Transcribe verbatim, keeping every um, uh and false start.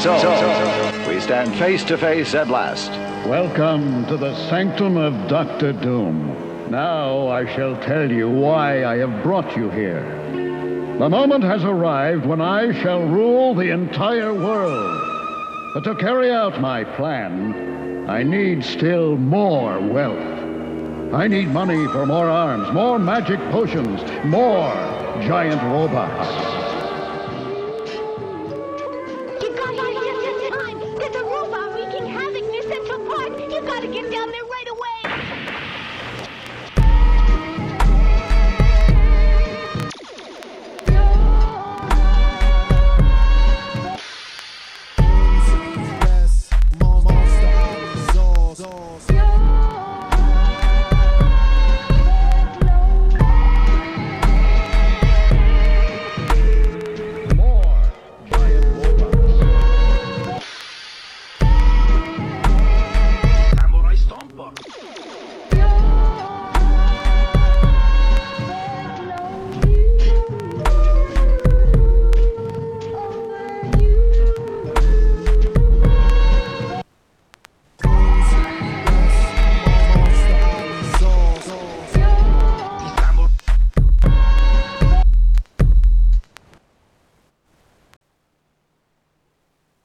So, we stand face to face at last. Welcome to the sanctum of Doctor Doom. Now I shall tell you why I have brought you here. The moment has arrived when I shall rule the entire world. But to carry out my plan, I need still more wealth. I need money for more arms, more magic potions, more giant robots. You got here just in time. There's a robot wreaking havoc near Central Park. You gotta get down there